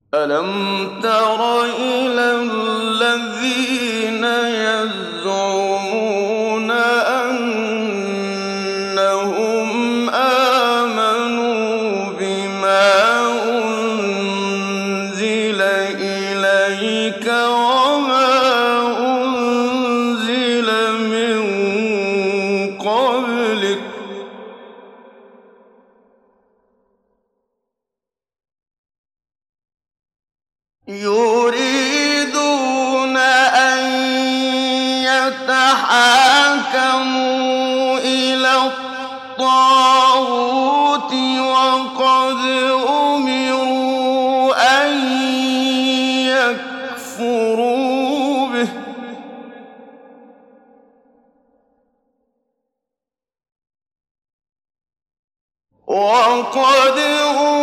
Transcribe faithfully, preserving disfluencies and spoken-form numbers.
أَلَمْ تَرَ إِلَى الَّذِينَ يَزْعُمُونَ أَنَّهُمْ آمَنُوا بِمَا أُنزِلَ إِلَيْكَ وَمَا أُنزِلَ مِن قَبْلِكَ يُرِيدُونَ أَن يَتَحَاكَمُوا إِلَى الطَّاغُوتِ وَقَدْ أُمِرُوا أَن يَكْفُرُوا بِهِ ۚ وَقَدْ